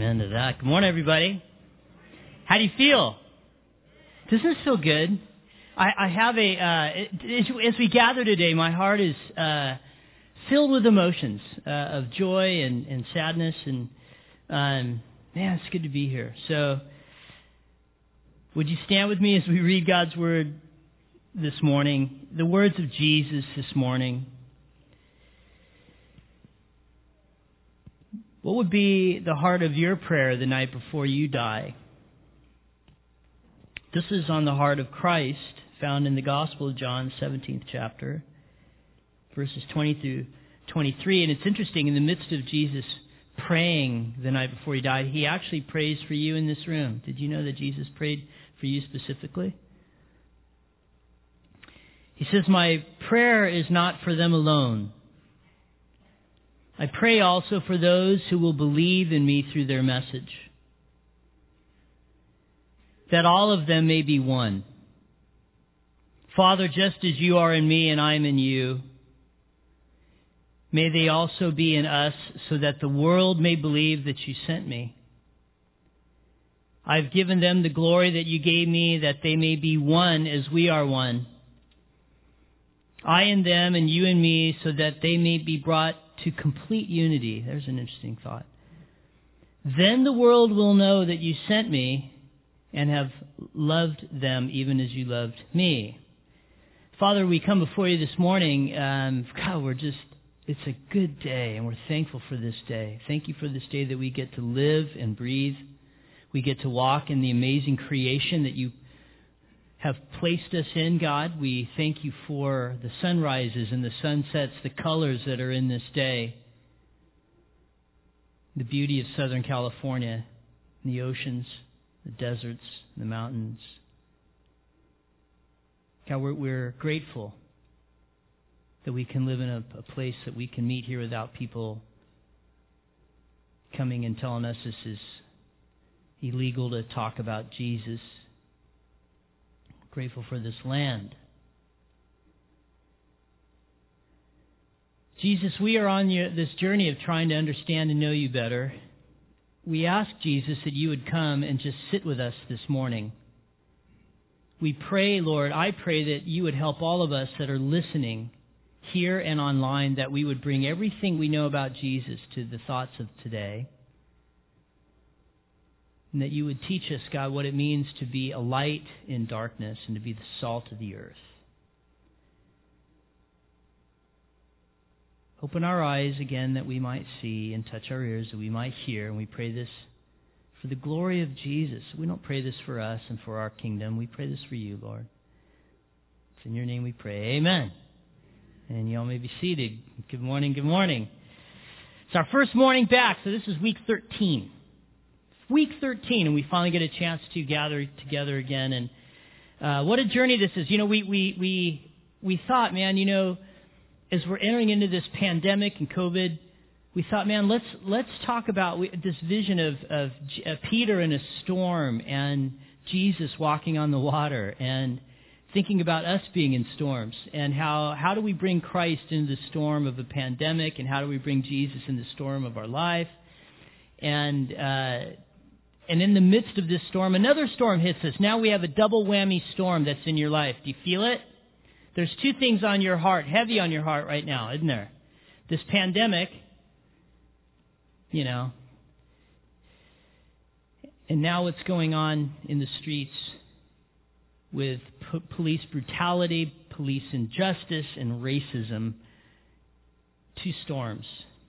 Amen to that. Good morning, everybody. How do you feel? Doesn't this feel good? I have as we gather today, my heart is filled with emotions of joy and sadness, and man, it's good to be here. So, would you stand with me as we read God's Word this morning? The words of Jesus this morning. What would be the heart of your prayer the night before you die? This is on the heart of Christ, found in the Gospel of John, 17th chapter, verses 20 through 23. And it's interesting, in the midst of Jesus praying the night before he died, he actually prays for you in this room. Did you know that Jesus prayed for you specifically? He says, "My prayer is not for them alone. I pray also for those who will believe in me through their message, that all of them may be one. Father, just as you are in me and I am in you, may they also be in us, so that the world may believe that you sent me. I've given them the glory that you gave me, that they may be one as we are one. I in them and you in me, so that they may be brought to complete unity." There's an interesting thought. "Then the world will know that you sent me and have loved them even as you loved me." Father, we come before you this morning. It's a good day, and we're thankful for this day. Thank you for this day that we get to live and breathe. We get to walk in the amazing creation that you have placed us in, God. We thank you for the sunrises and the sunsets, the colors that are in this day, the beauty of Southern California, the oceans, the deserts, the mountains. God, we're grateful that we can live in a place that we can meet here without people coming and telling us this is illegal to talk about Jesus. Grateful for this land. Jesus, we are on this journey of trying to understand and know you better. We ask, Jesus, that you would come and just sit with us this morning. We pray, Lord, I pray that you would help all of us that are listening here and online, that we would bring everything we know about Jesus to the thoughts of today. And that you would teach us, God, what it means to be a light in darkness and to be the salt of the earth. Open our eyes again that we might see, and touch our ears that we might hear. And we pray this for the glory of Jesus. We don't pray this for us and for our kingdom. We pray this for you, Lord. It's in your name we pray. Amen. And you all may be seated. Good morning, good morning. It's our first morning back, so this is week 13. Week 13, and we finally get a chance to gather together again. And what a journey this is. You know, we thought, man, you know, as we're entering into this pandemic and COVID, we thought, man, let's talk about this vision of Peter in a storm and Jesus walking on the water, and thinking about us being in storms, and how do we bring Christ into the storm of a pandemic, and how do we bring Jesus in the storm of our life. And in the midst of this storm, another storm hits us. Now we have a double whammy storm that's in your life. Do you feel it? There's two things on your heart, heavy on your heart right now, isn't there? This pandemic, you know, and now what's going on in the streets with police brutality, police injustice, and racism. Two storms.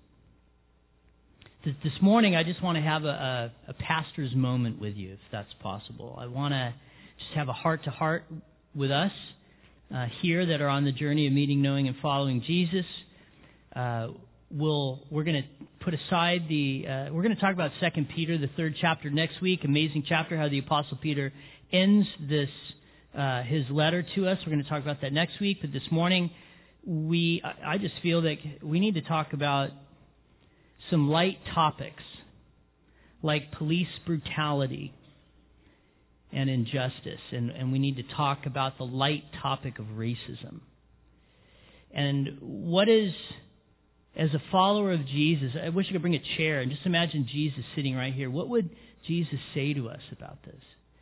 This morning, I just want to have a pastor's moment with you, if that's possible. I want to just have a heart-to-heart with us here that are on the journey of meeting, knowing, and following Jesus. We're going to put aside we're going to talk about 2 Peter, the 3rd chapter next week. Amazing chapter, how the Apostle Peter ends his letter to us. We're going to talk about that next week. But this morning, I just feel that we need to talk about some light topics like police brutality and injustice. And we need to talk about the light topic of racism. And what is as a follower of Jesus, I wish I could bring a chair and just imagine Jesus sitting right here. What would Jesus say to us about this?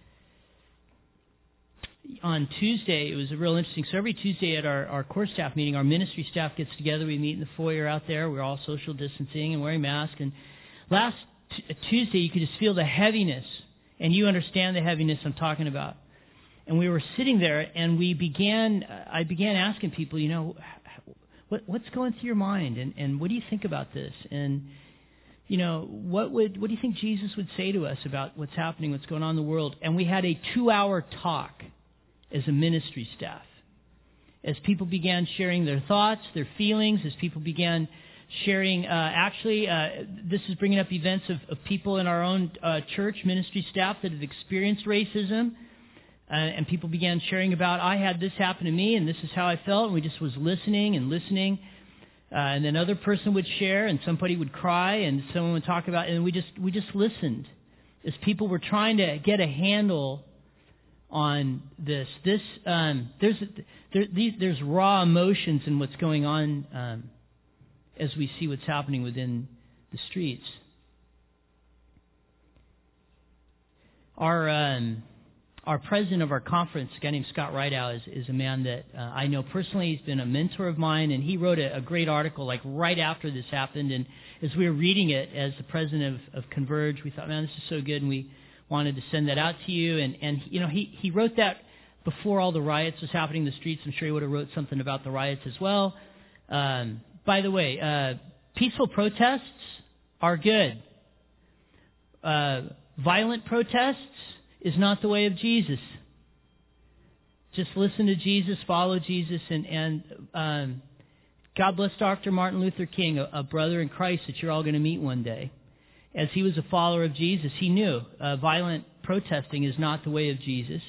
On Tuesday, it was real interesting. So every Tuesday at our core staff meeting, our ministry staff gets together. We meet in the foyer out there. We're all social distancing and wearing masks. And last Tuesday, you could just feel the heaviness. And you understand the heaviness I'm talking about. And we were sitting there, and I began asking people, what's going through your mind? And what do you think about this? And, what do you think Jesus would say to us about what's happening, what's going on in the world? And we had a 2-hour talk as a ministry staff. As people began sharing their thoughts, their feelings, as people began sharing, this is bringing up events of people in our own church ministry staff that have experienced racism. And people began sharing about, I had this happen to me, and this is how I felt. And we just was listening and listening. And then another person would share, and somebody would cry, and someone would talk about, and we just listened as people were trying to get a handle on this. There's raw emotions in what's going on as we see what's happening within the streets. Our president of our conference, a guy named Scott Rideout, is a man that I know personally. He's been a mentor of mine, and he wrote a great article like right after this happened. And as we were reading it as the president of Converge, we thought, man, this is so good, and we wanted to send that out to you. And he wrote that before all the riots was happening in the streets. I'm sure he would have wrote something about the riots as well. By the way, peaceful protests are good. Violent protests is not the way of Jesus. Just listen to Jesus, follow Jesus, and God bless Dr. Martin Luther King, a brother in Christ that you're all going to meet one day. As he was a follower of Jesus, he knew violent protesting is not the way of Jesus.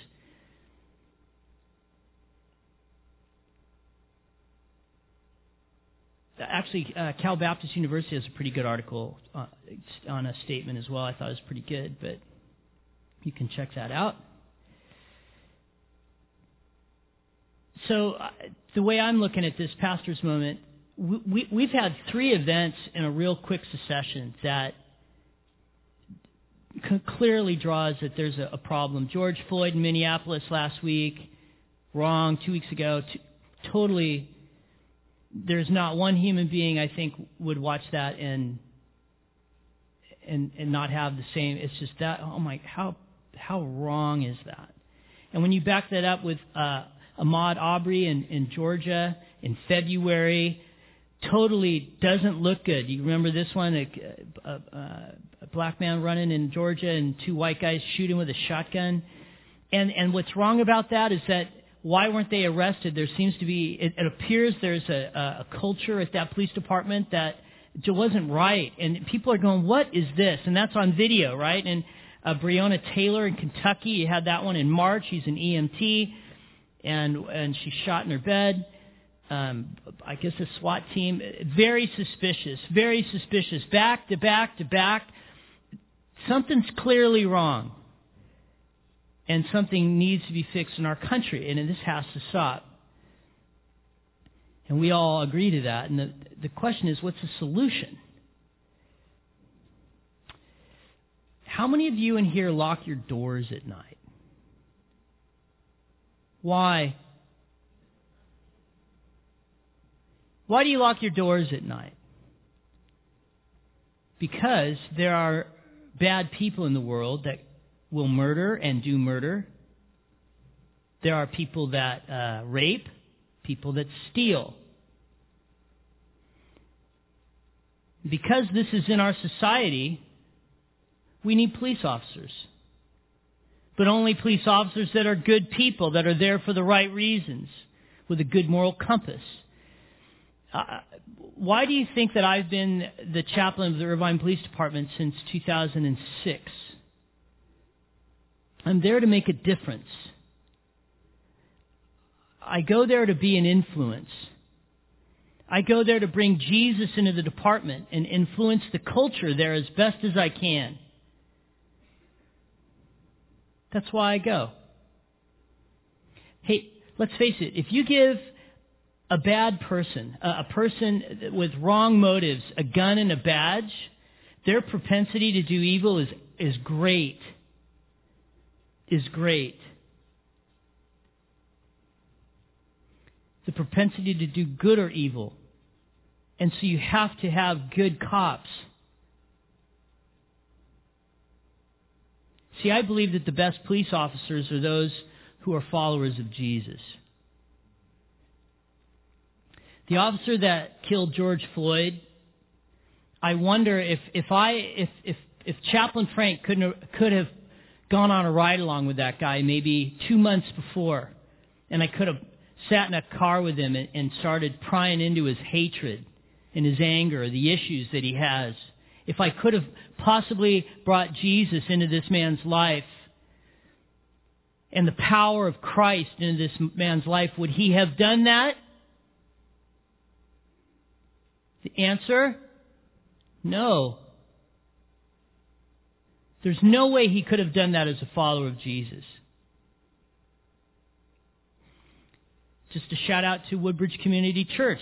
Actually, Cal Baptist University has a pretty good article on a statement as well. I thought it was pretty good, but you can check that out. So the way I'm looking at this pastor's moment, we've had 3 events in a real quick succession that clearly draws that there's a problem. George Floyd in Minneapolis last week, wrong. 2 weeks ago, totally. There's not one human being I think would watch that and not have the same. It's just that. Oh my, how wrong is that? And when you back that up with Ahmaud Arbery in Georgia in February, totally doesn't look good. You remember this one? A black man running in Georgia and 2 white guys shooting with a shotgun. And what's wrong about that is that why weren't they arrested? There seems to be, it appears there's a culture at that police department that it wasn't right. And people are going, what is this? And that's on video, right? And Breonna Taylor in Kentucky, you had that one in March. She's an EMT, and she's shot in her bed. I guess a SWAT team. Very suspicious, very suspicious. Back to back to back. Something's clearly wrong. And something needs to be fixed in our country, and this has to stop. And we all agree to that. And the question is, what's the solution? How many of you in here lock your doors at night? Why? Why do you lock your doors at night? Because there are bad people in the world that will murder and do murder. There are people that rape, people that steal. Because this is in our society, we need police officers. But only police officers that are good people, that are there for the right reasons, with a good moral compass. Why do you think that I've been the chaplain of the Irvine Police Department since 2006? I'm there to make a difference. I go there to be an influence. I go there to bring Jesus into the department and influence the culture there as best as I can. That's why I go. Hey, let's face it, if you give a bad person, a person with wrong motives, a gun and a badge, their propensity to do evil is great. Is great. The propensity to do good or evil. And so you have to have good cops. See, I believe that the best police officers are those who are followers of Jesus. The officer that killed George Floyd, I wonder if Chaplain Frank could have gone on a ride along with that guy maybe 2 months before, and I could have sat in a car with him and started prying into his hatred and his anger, the issues that he has. If I could have possibly brought Jesus into this man's life and the power of Christ into this man's life, would he have done that? The answer? No. There's no way he could have done that as a follower of Jesus. Just a shout out to Woodbridge Community Church.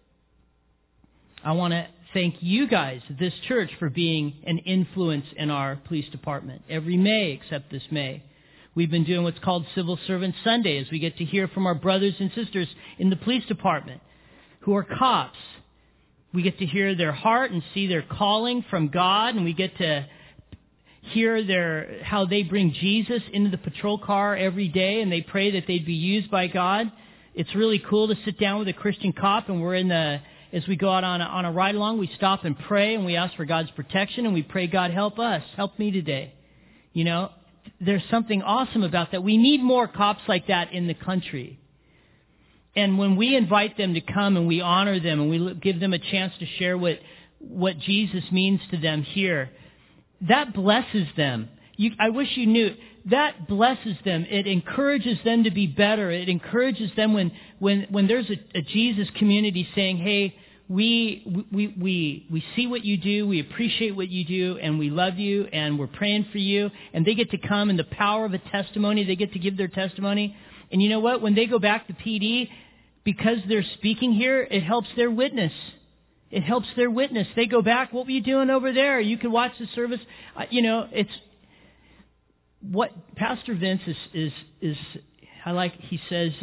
I want to thank you guys, this church, for being an influence in our police department. Every May, except this May, we've been doing what's called Civil Servant Sunday, as we get to hear from our brothers and sisters in the police department who are cops. We get to hear their heart and see their calling from God, and we get to hear how they bring Jesus into the patrol car every day, and they pray that they'd be used by God. It's really cool to sit down with a Christian cop, and as we go out on a ride along, we stop and pray, and we ask for God's protection, and we pray, God, help us, help me today. You know, there's something awesome about that. We need more cops like that in the country. And when we invite them to come and we honor them and we give them a chance to share what Jesus means to them here, that blesses them. I wish you knew. That blesses them. It encourages them to be better. It encourages them when there's a Jesus community saying, hey, we see what you do, we appreciate what you do, and we love you, and we're praying for you. And they get to come in the power of a testimony. They get to give their testimony. And you know what? When they go back to PD, because they're speaking here, it helps their witness. It helps their witness. They go back, what were you doing over there? You can watch the service. It's what Pastor Vince is I like, he says,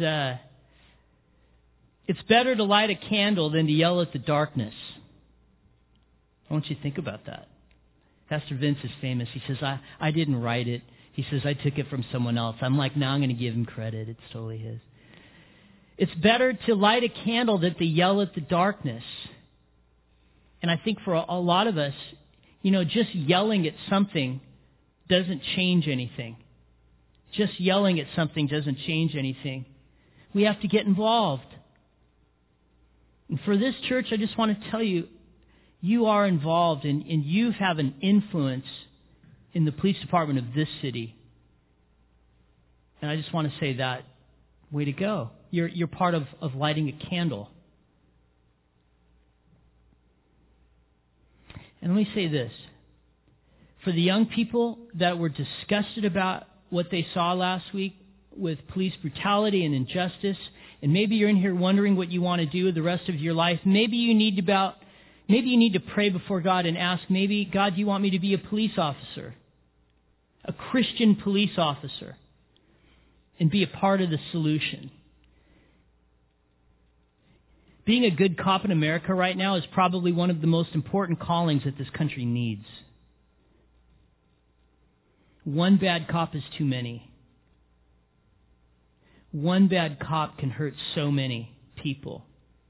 it's better to light a candle than to yell at the darkness. I want you to think about that. Pastor Vince is famous. He says, I didn't write it. He says, I took it from someone else. I'm like, no, I'm going to give him credit. It's totally his. It's better to light a candle than to yell at the darkness. And I think for a lot of us, just yelling at something doesn't change anything. Just yelling at something doesn't change anything. We have to get involved. And for this church, I just want to tell you, you are involved and you have an influence in the police department of this city. And I just want to say that, way to go. You're part of lighting a candle. And let me say this. For the young people that were disgusted about what they saw last week with police brutality and injustice, and maybe you're in here wondering what you want to do with the rest of your life, maybe you need to pray before God and ask, maybe, God, do you want me to be a police officer? A Christian police officer, and be a part of the solution. Being a good cop in America right now is probably one of the most important callings that this country needs. One bad cop is too many. One bad cop can hurt so many people.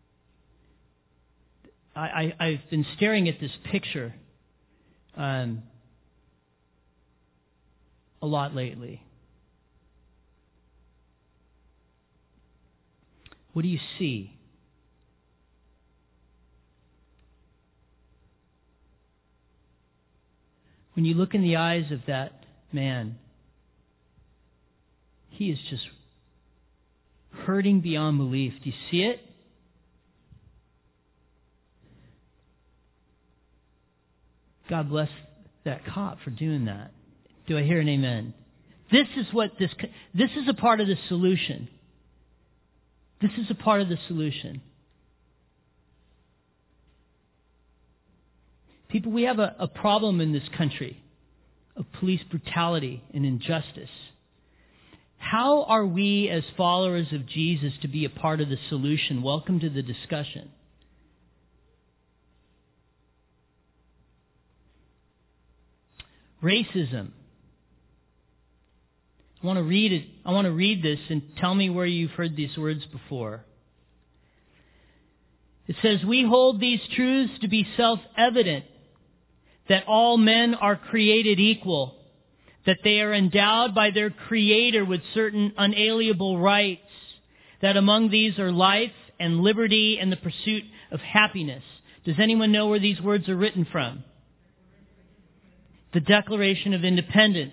I've been staring at this picture a lot lately. What do you see? When you look in the eyes of that man, he is just hurting beyond belief. Do you see it? God bless that cop for doing that. Do I hear an amen? This is a part of the solution. This is a part of the solution. People, we have a problem in this country of police brutality and injustice. How are we as followers of Jesus to be a part of the solution? Welcome to the discussion. Racism. I want to read it. I want to read this and tell me where you've heard these words before. It says, "We hold these truths to be self-evident, that all men are created equal, that they are endowed by their Creator with certain unalienable rights, that among these are life and liberty and the pursuit of happiness." Does anyone know where these words are written from? The Declaration of Independence.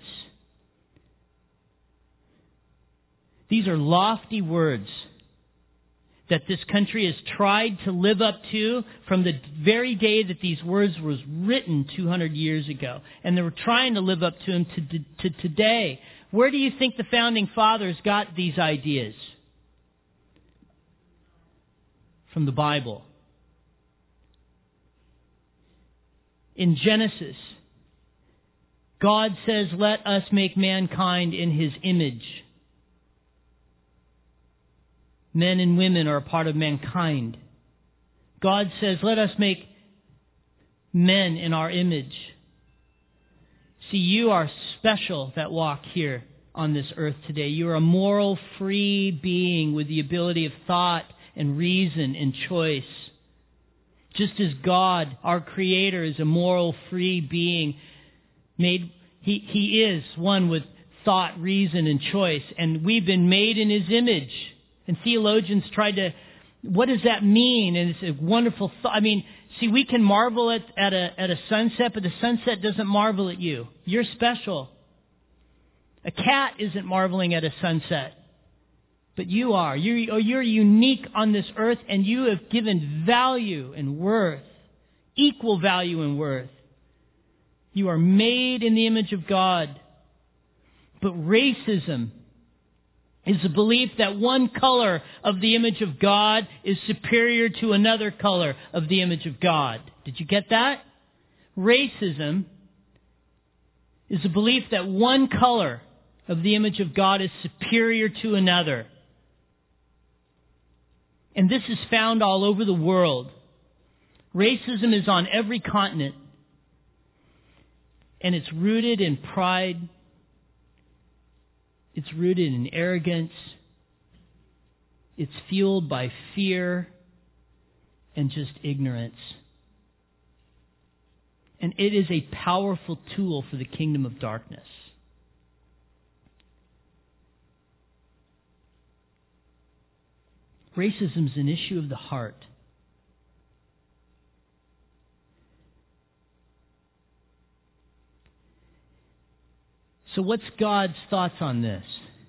These are lofty words that this country has tried to live up to from the very day that these words was written 200 years ago. And they were trying to live up to them to today. Where do you think the Founding Fathers got these ideas? From the Bible. In Genesis, God says, "Let us make mankind in His image." Men and women are a part of mankind. God says, "Let us make men in our image." See, you are special that walk here on this earth today. You are a moral, free being with the ability of thought and reason and choice. Just as God, our Creator, is a moral, free being, He is one with thought, reason, and choice. And we've been made in His image. And theologians tried to, what does that mean? And it's a wonderful thought. I mean, see, we can marvel at a sunset, but the sunset doesn't marvel at you. You're special. A cat isn't marveling at a sunset, but you are. You're unique on this earth, and you have given value and worth, equal value and worth. You are made in the image of God. But racism is the belief that one color of the image of God is superior to another color of the image of God. Did you get that? Racism is the belief that one color of the image of God is superior to another. And this is found all over the world. Racism is on every continent. And it's rooted in pride. It's rooted in arrogance. It's fueled by fear and just ignorance. And it is a powerful tool for the kingdom of darkness. Racism is an issue of the heart. So what's God's thoughts on this?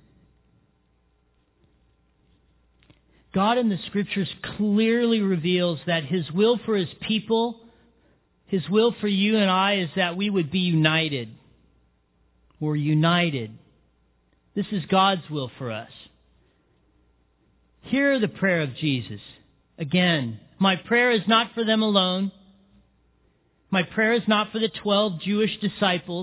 God in the Scriptures clearly reveals that His will for His people, His will for you and I, is that we would be united. We're united. This is God's will for us. Hear the prayer of Jesus. Again, my prayer is not for them alone. My prayer is not for the 12 Jewish disciples.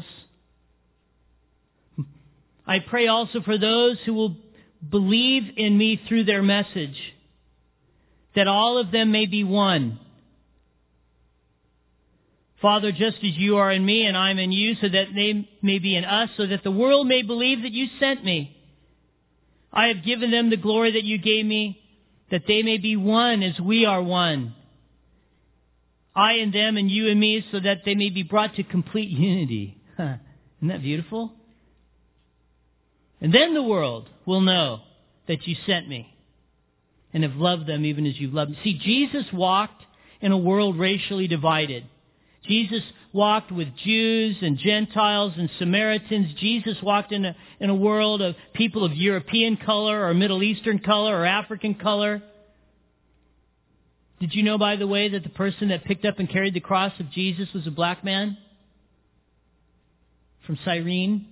I pray also for those who will believe in me through their message, that all of them may be one. Father, just as you are in me and I'm in you, so that they may be in us, so that the world may believe that you sent me. I have given them the glory that you gave me, that they may be one as we are one. I and them and you and me, so that they may be brought to complete unity. Isn't that beautiful? And then the world will know that you sent me and have loved them even as you've loved me. See, Jesus walked in a world racially divided. Jesus walked with Jews and Gentiles and Samaritans. Jesus walked in a world of people of European color or Middle Eastern color or African color. Did you know, by the way, that the person that picked up and carried the cross of Jesus was a black man from Cyrene?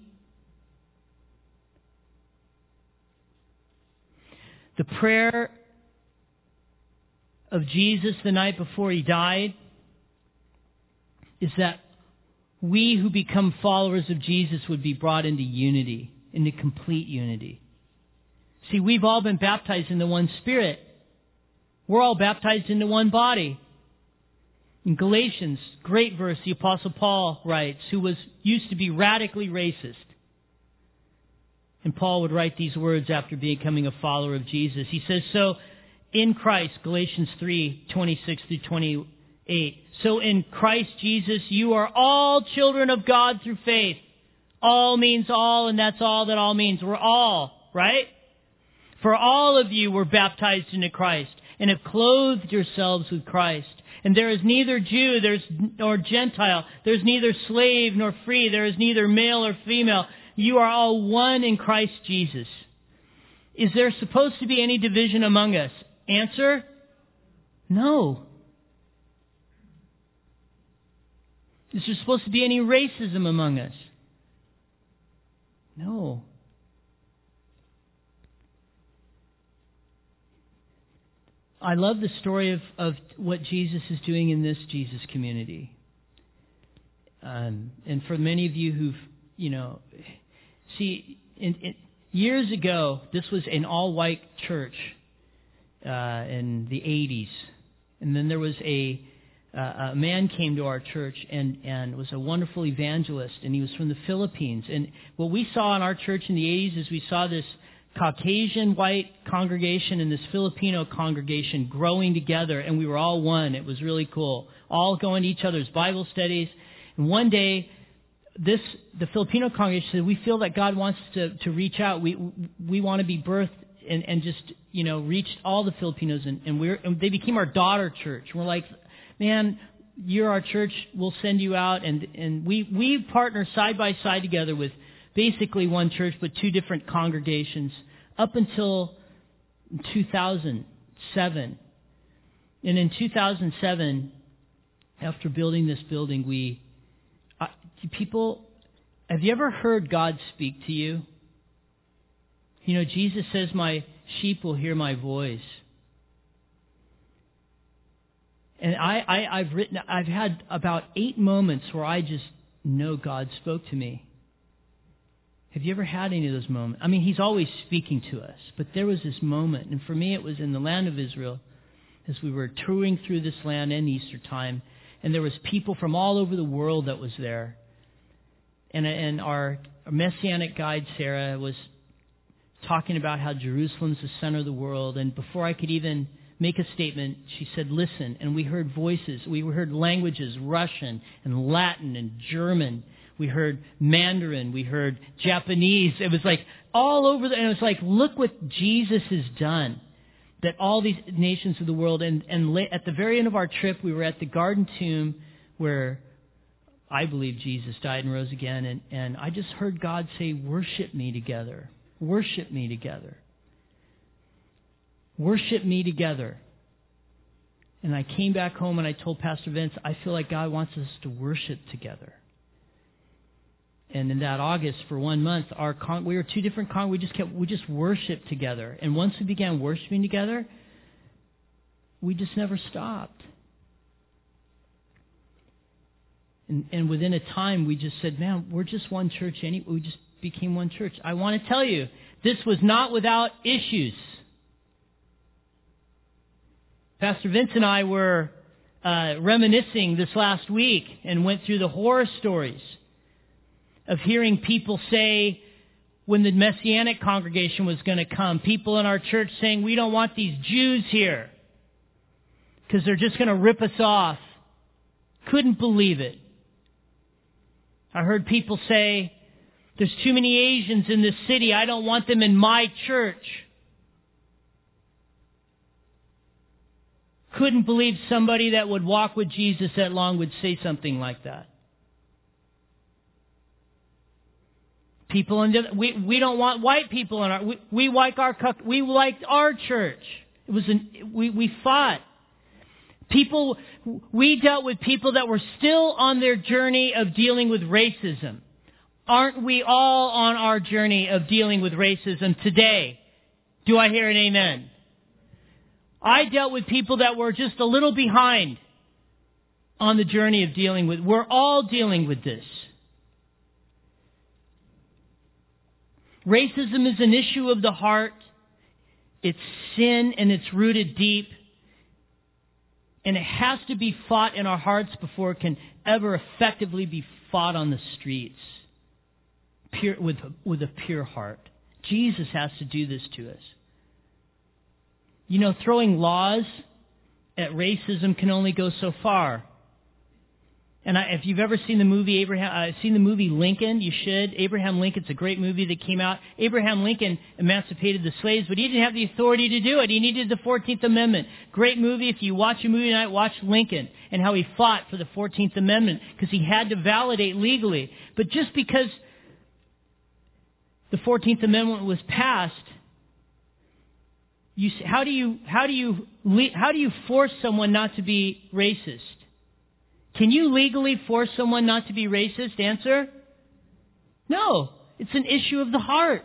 The prayer of Jesus the night before He died is that we who become followers of Jesus would be brought into unity, into complete unity. See, we've all been baptized into one Spirit. We're all baptized into one body. In Galatians, great verse, the Apostle Paul writes, who used to be radically racist. And Paul would write these words after becoming a follower of Jesus. He says, so in Christ, Galatians 3:26 through 28, so in Christ Jesus, you are all children of God through faith. All means all, and that's all that all means. We're all, right? For all of you were baptized into Christ and have clothed yourselves with Christ. And there is neither Jew nor Gentile. There's neither slave nor free. There is neither male or female. You are all one in Christ Jesus. Is there supposed to be any division among us? Answer, no. Is there supposed to be any racism among us? No. I love the story of what Jesus is doing in this Jesus community. And for many of you who've, years ago, this was an all-white church in the 80s. And then there was a man came to our church and was a wonderful evangelist, and he was from the Philippines. And what we saw in our church in the 80s is we saw this Caucasian white congregation and this Filipino congregation growing together, and we were all one. It was really cool. All going to each other's Bible studies. And one day, the Filipino congregation said, we feel that God wants to reach out. We want to be birthed and just, reach all the Filipinos. And they became our daughter church. We're like, man, you're our church. We'll send you out. And we partner side by side together with basically one church, but two different congregations up until 2007. And in 2007, after building this building, have you ever heard God speak to you? Jesus says, my sheep will hear my voice. And I've had about 8 moments where I just know God spoke to me. Have you ever had any of those moments? I mean, He's always speaking to us, but there was this moment, and for me it was in the land of Israel, as we were touring through this land in Easter time, and there was people from all over the world that was there. And our Messianic guide, Sarah, was talking about how Jerusalem's the center of the world, and before I could even make a statement, she said, listen, and we heard voices, we heard languages, Russian and Latin and German. We heard Mandarin. We heard Japanese. It was like all over. And it was like, look what Jesus has done. That all these nations of the world. And at the very end of our trip, we were at the Garden Tomb where I believe Jesus died and rose again. And I just heard God say, worship me together. Worship me together. Worship me together. And I came back home and I told Pastor Vince, I feel like God wants us to worship together. And in that August, for 1 month, we were two different we just worshiped together. And once we began worshiping together, we just never stopped. And within a time, we just said, man, we're just one church. We just became one church. I want to tell you, this was not without issues. Pastor Vince and I were reminiscing this last week and went through the horror stories of hearing people say when the Messianic congregation was going to come, people in our church saying, we don't want these Jews here because they're just going to rip us off. Couldn't believe it. I heard people say, there's too many Asians in this city. I don't want them in my church. Couldn't believe somebody that would walk with Jesus that long would say something like that. People we don't want white people in our we liked our church. It was we fought. We dealt with people that were still on their journey of dealing with racism. Aren't we all on our journey of dealing with racism today? Do I hear an amen? I dealt with people that were just a little behind on the journey of dealing with. We're all dealing with this. Racism is an issue of the heart. It's sin and it's rooted deep. And it has to be fought in our hearts before it can ever effectively be fought on the streets. Pure, with a pure heart. Jesus has to do this to us. You know, throwing laws at racism can only go so far. And if you've ever seen the movie Lincoln, you should. Abraham Lincoln's a great movie that came out. Abraham Lincoln emancipated the slaves, but he didn't have the authority to do it. He needed the 14th Amendment. Great movie. If you watch a movie tonight, watch Lincoln and how he fought for the 14th Amendment because he had to validate legally. But just because the 14th Amendment was passed, how do you force someone not to be racist? Can you legally force someone not to be racist? Answer? No. It's an issue of the heart.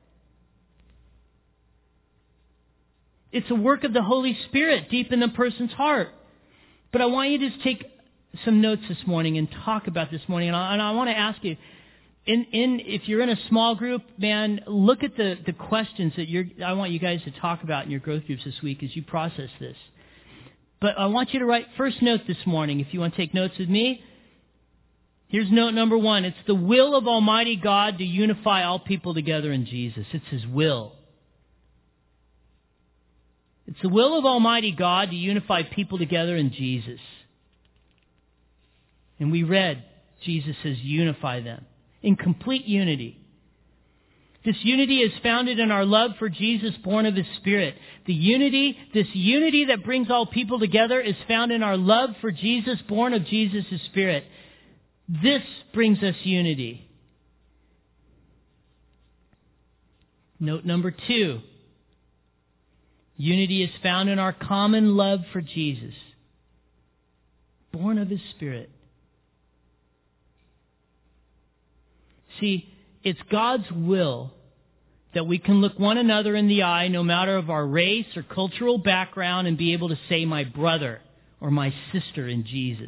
It's a work of the Holy Spirit deep in the person's heart. But I want you to just take some notes this morning and talk about this morning. And I want to ask you, if you're in a small group, man, look at the questions that I want you guys to talk about in your growth groups this week as you process this. But I want you to write first note this morning, if you want to take notes with me. Here's note number 1. It's the will of Almighty God to unify all people together in Jesus. It's His will. It's the will of Almighty God to unify people together in Jesus. And we read, Jesus says, unify them in complete unity. This unity is founded in our love for Jesus, born of His Spirit. This unity that brings all people together is found in our love for Jesus, born of Jesus' Spirit. This brings us unity. Note number 2. Unity is found in our common love for Jesus, born of His Spirit. See, it's God's will that we can look one another in the eye, no matter of our race or cultural background, and be able to say, my brother or my sister in Jesus.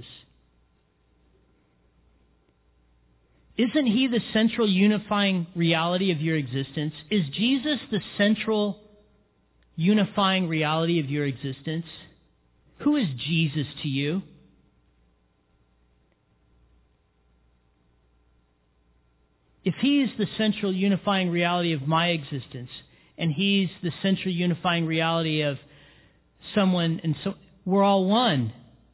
Isn't He the central unifying reality of your existence? Is Jesus the central unifying reality of your existence? Who is Jesus to you? If He is the central unifying reality of my existence, and He's the central unifying reality of someone, and so we're all one.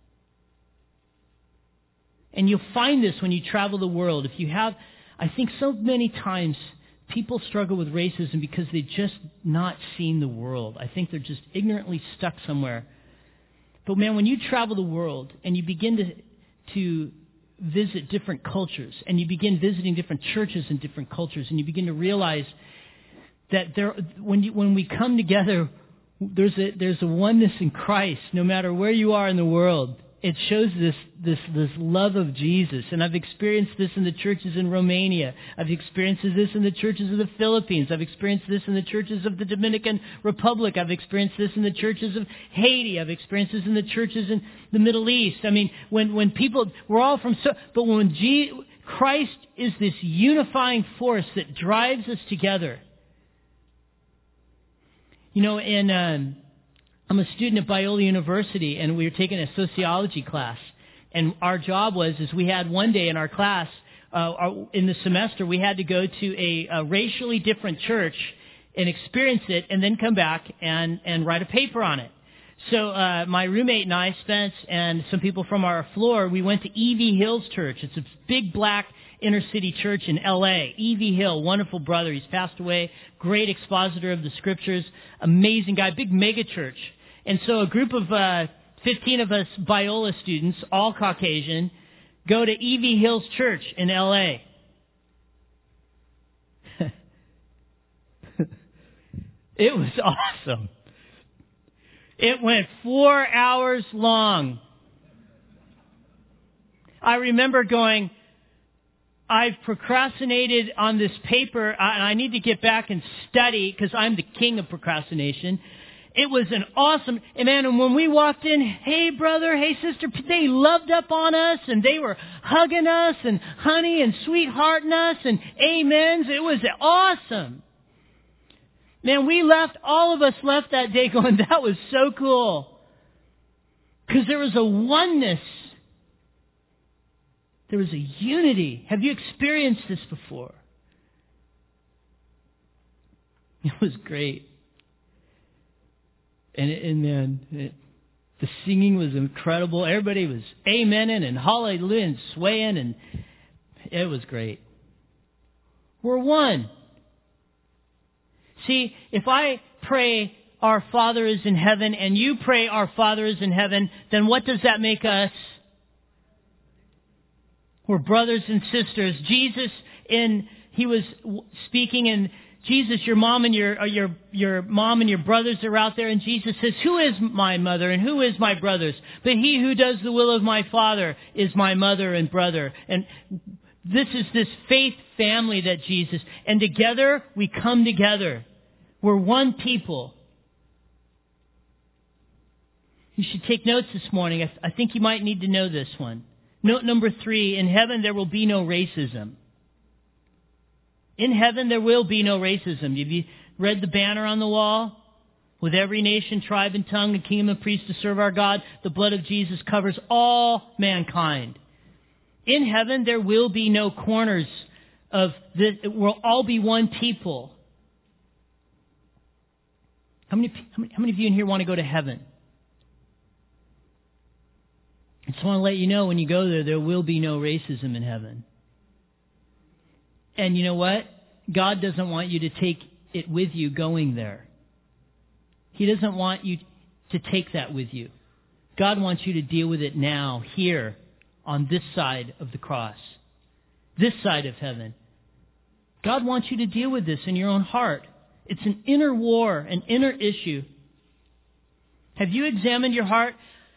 And you'll find this when you travel the world. I think so many times people struggle with racism because they've just not seen the world. I think they're just ignorantly stuck somewhere. But man, when you travel the world and you begin to visit different cultures, and you begin visiting different churches in different cultures, and you begin to realize that when we come together, there's a oneness in Christ, no matter where you are in the world. It shows this love of Jesus. And I've experienced this in the churches in Romania. I've experienced this in the churches of the Philippines. I've experienced this in the churches of the Dominican Republic. I've experienced this in the churches of Haiti. I've experienced this in the churches in the Middle East. I mean, when people, we're all but when Christ is this unifying force that drives us together. You know, I'm a student at Biola University, and we were taking a sociology class. And our job was we had one day in our class, in the semester, we had to go to a racially different church and experience it, and then come back and write a paper on it. So my roommate and I, Spence, and some people from our floor, we went to E.V. Hill's church. It's a big black inner city church in L.A. E.V. Hill, wonderful brother. He's passed away. Great expositor of the scriptures. Amazing guy. Big mega church. And so a group of 15 of us Biola students, all Caucasian, go to E.V. Hill's church in L.A. It was awesome. It went 4 hours long. I remember going, I've procrastinated on this paper, and I need to get back and study because I'm the king of procrastination. It was an awesome, and man, and when we walked in, hey brother, hey sister, they loved up on us and they were hugging us and honey and sweethearting us and amens. It was awesome. Man, all of us left that day going, that was so cool. Because there was a oneness. There was a unity. Have you experienced this before? It was great. And the singing was incredible. Everybody was amening and hallelujah and swaying, and it was great. We're one. See, if I pray, our Father is in heaven, and you pray, our Father is in heaven, then what does that make us? We're brothers and sisters. Jesus, he was speaking, and Jesus, your mom and your mom and your brothers are out there, and Jesus says, who is my mother and who is my brothers? But he who does the will of my Father is my mother and brother. And this is this faith family that Jesus, and together we come together. We're one people. You should take notes this morning. I think you might need to know this one. Note number 3, in heaven there will be no racism. In heaven there will be no racism. Have you read the banner on the wall? With every nation, tribe, and tongue, a kingdom of priests to serve our God, the blood of Jesus covers all mankind. In heaven there will be no corners of this. It will all be one people. How many of you in here want to go to heaven? I just want to let you know, when you go there will be no racism in heaven. And you know what? God doesn't want you to take it with you going there. He doesn't want you to take that with you. God wants you to deal with it now, here, on this side of the cross, this side of heaven. God wants you to deal with this in your own heart. It's an inner war, an inner issue. Have you examined your heart?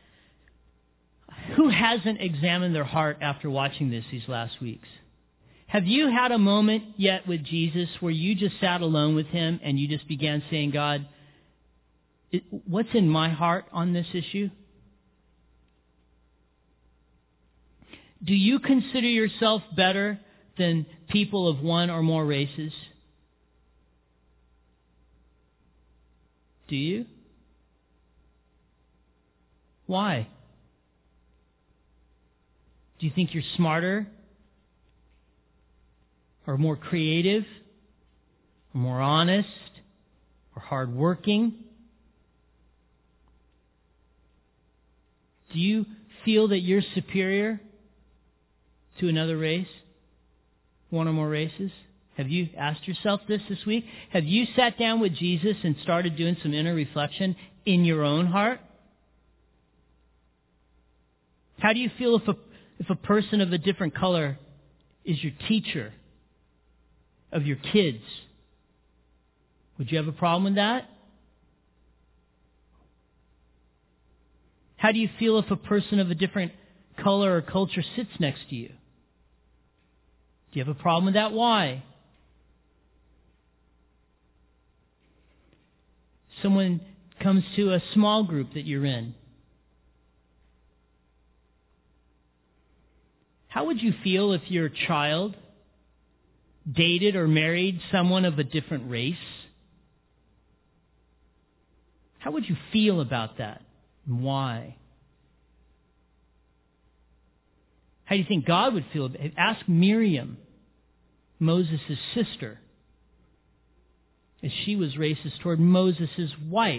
Who hasn't examined their heart after watching these last weeks? Have you had a moment yet with Jesus where you just sat alone with him and you just began saying, God, what's in my heart on this issue? Do you consider yourself better than people of one or more races? Do you? Why? Do you think you're smarter? Or more creative? Or more honest? Or hardworking? Do you feel that you're superior to another race? One or more races? Have you asked yourself this week? Have you sat down with Jesus and started doing some inner reflection in your own heart? How do you feel if a person of a different color is your teacher of your kids? Would you have a problem with that? How do you feel if a person of a different color or culture sits next to you? Do you have a problem with that? Why? Someone comes to a small group that you're in. How would you feel if your child dated or married someone of a different race? How would you feel about that? And why? How do you think God would feel about it? Ask Miriam, Moses' sister, as she was racist toward Moses' wife.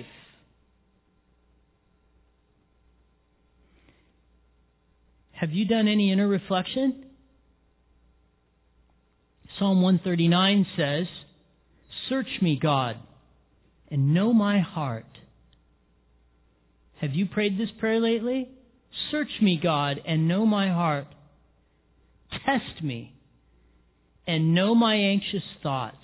Have you done any inner reflection? Psalm 139 says, "Search me, God, and know my heart." Have you prayed this prayer lately? Search me, God, and know my heart. Test me, and know my anxious thoughts.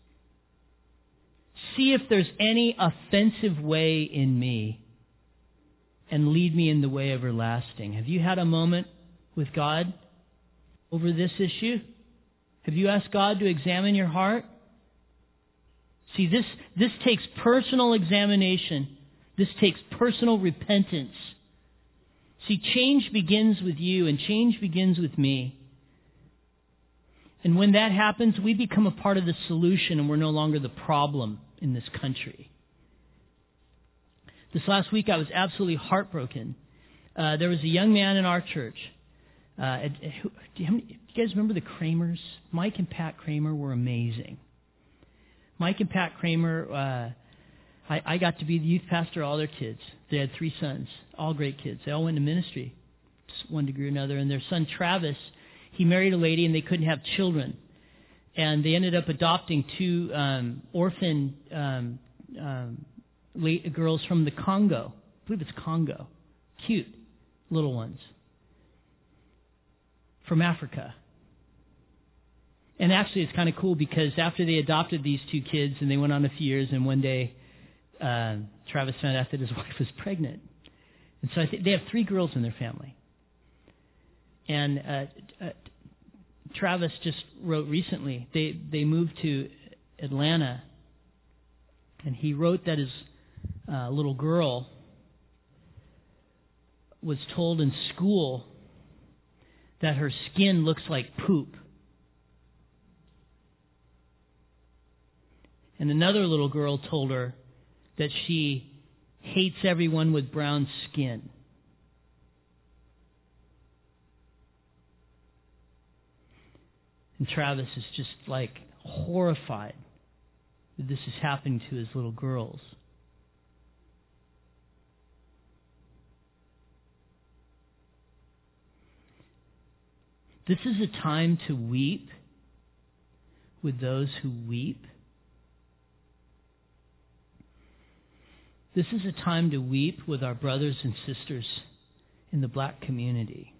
See if there's any offensive way in me, and lead me in the way everlasting. Have you had a moment with God over this issue? Have you asked God to examine your heart? See, this takes personal examination This takes personal repentance. See, change begins with you and change begins with me. And when that happens, we become a part of the solution and we're no longer the problem in this country. This last week I was absolutely heartbroken. There was a young man in our church. Do you guys remember the Kramers? Mike and Pat Kramer were amazing. Mike and Pat Kramer, I got to be the youth pastor of all their kids. They had 3 sons, all great kids. They all went to ministry, just one degree or another. And their son Travis, he married a lady and they couldn't have children. And they ended up adopting 2 orphan girls from the Congo. I believe it's Congo. Cute little ones. From Africa. And actually it's kind of cool because after they adopted these 2 kids and they went on a few years, and one day Travis found out that his wife was pregnant. And so I think they have 3 girls in their family. And Travis just wrote recently, they moved to Atlanta, and he wrote that his little girl was told in school that her skin looks like poop. And another little girl told her that she hates everyone with brown skin. And Travis is just like horrified that this is happening to his little girls. This is a time to weep with those who weep. This is a time to weep with our brothers and sisters in the black community.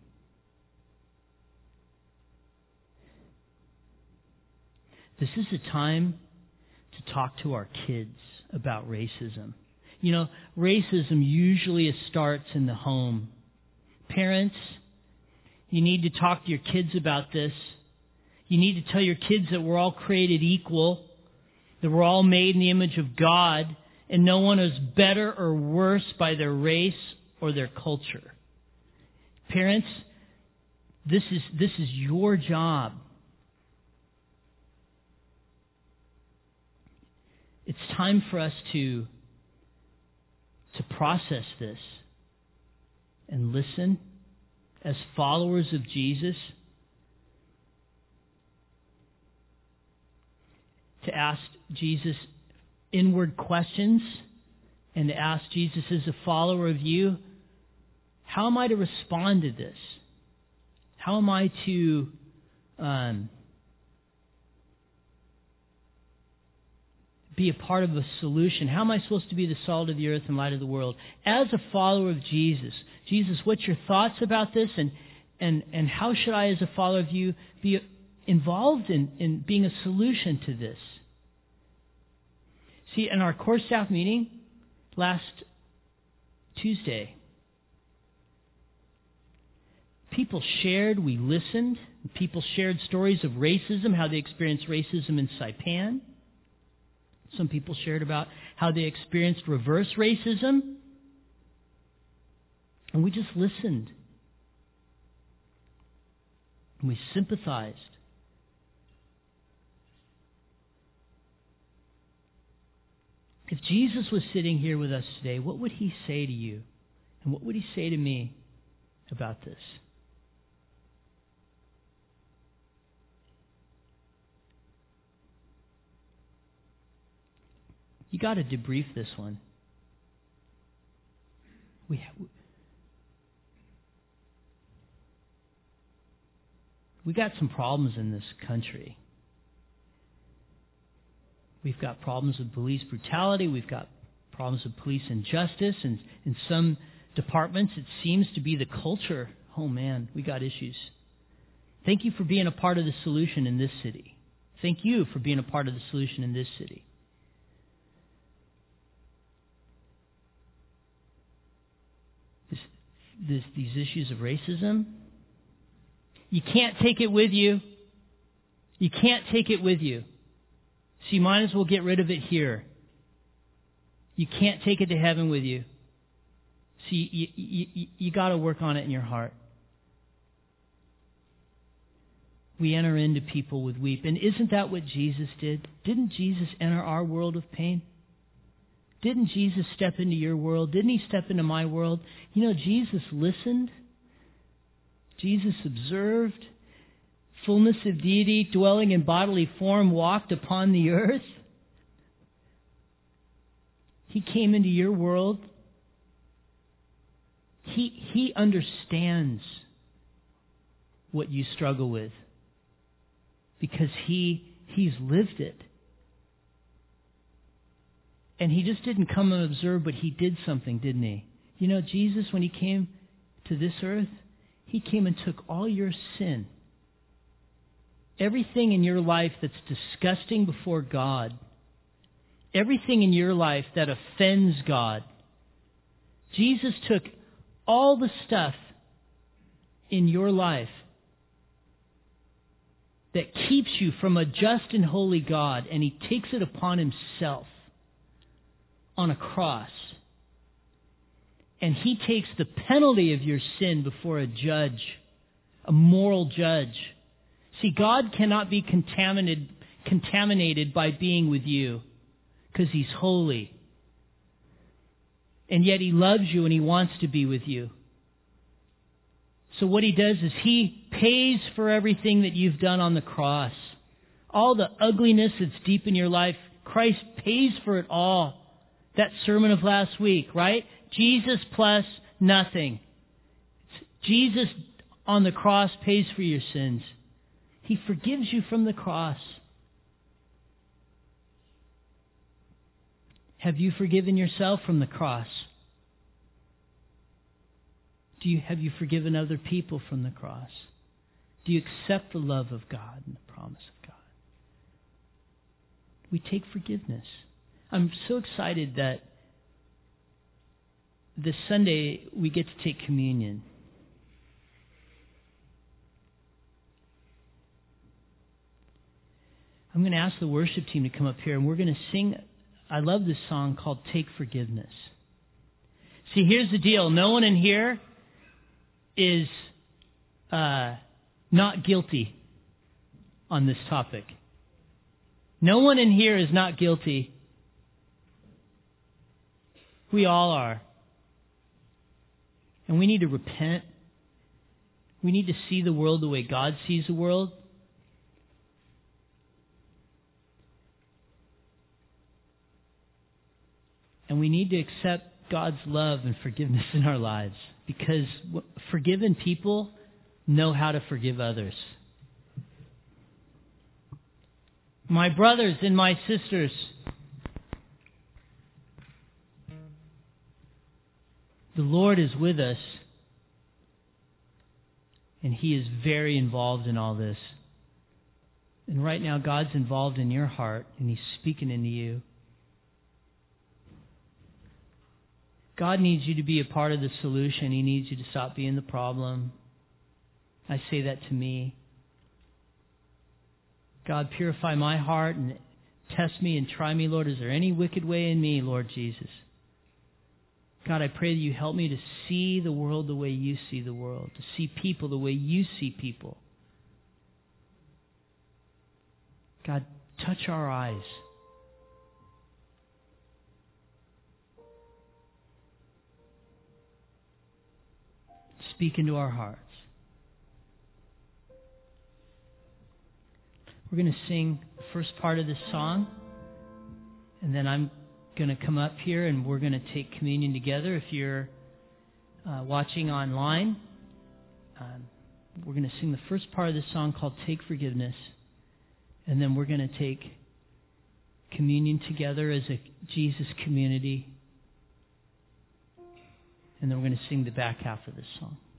This is a time to talk to our kids about racism. You know, racism usually starts in the home. Parents, you need to talk to your kids about this. You need to tell your kids that we're all created equal, that we're all made in the image of God, and no one is better or worse by their race or their culture. Parents, this is your job. It's time for us to process this and listen as followers of Jesus, to ask Jesus inward questions and to ask Jesus as a follower of you, how am I to respond to this? How am I to be a part of a solution? How am I supposed to be the salt of the earth and light of the world? As a follower of Jesus, what's your thoughts about this? And how should I, as a follower of you, be involved in being a solution to this? See, in our core staff meeting last Tuesday, people shared, we listened. People shared stories of racism, how they experienced racism in Saipan. Some people shared about how they experienced reverse racism. And we just listened. And we sympathized. If Jesus was sitting here with us today, what would he say to you? And what would he say to me about this? You got to debrief this one. We got some problems in this country. We've got problems with police brutality. We've got problems with police injustice. And in some departments, it seems to be the culture. Oh, man, we got issues. Thank you for being a part of the solution in this city. Thank you for being a part of the solution in this city. These issues of racism, you can't take it with you. You can't take it with you. So you might as well get rid of it here. You can't take it to heaven with you. See, you got to work on it in your heart. We enter into people with weep. And isn't that what Jesus did? Didn't Jesus enter our world of pain? Didn't Jesus step into your world? Didn't he step into my world? You know, Jesus listened. Jesus observed. Fullness of deity, dwelling in bodily form, walked upon the earth. He came into your world. He understands what you struggle with because he's lived it. And he just didn't come and observe, but he did something, didn't he? You know, Jesus, when he came to this earth, he came and took all your sin. Everything in your life that's disgusting before God. Everything in your life that offends God. Jesus took all the stuff in your life that keeps you from a just and holy God, and he takes it upon himself on a cross. And he takes the penalty of your sin before a judge, a moral judge. See, God cannot be contaminated by being with you because he's holy. And yet he loves you and he wants to be with you. So what he does is he pays for everything that you've done on the cross. All the ugliness that's deep in your life, Christ pays for it all. That sermon of last week, right? Jesus plus nothing. Jesus on the cross pays for your sins. He forgives you from the cross. Have you forgiven yourself from the cross? Have you forgiven other people from the cross? Do you accept the love of God and the promise of God? We take forgiveness. I'm so excited that this Sunday we get to take communion. I'm going to ask the worship team to come up here and we're going to sing. I love this song called Take Forgiveness. See, here's the deal. No one in here is not guilty on this topic. No one in here is not guilty. We all are. And we need to repent. We need to see the world the way God sees the world. And we need to accept God's love and forgiveness in our lives. Because forgiven people know how to forgive others. My brothers and my sisters, the Lord is with us. And he is very involved in all this. And right now God's involved in your heart and he's speaking into you. God needs you to be a part of the solution. He needs you to stop being the problem. I say that to me. God, purify my heart and test me and try me, Lord. Is there any wicked way in me, Lord Jesus? God, I pray that you help me to see the world the way you see the world, to see people the way you see people. God, touch our eyes. Speak into our hearts. We're going to sing the first part of this song, and then I'm going to come up here and we're going to take communion together. If you're watching online, we're going to sing the first part of this song called Take Forgiveness, and then we're going to take communion together as a Jesus community. And then we're going to sing the back half of this song.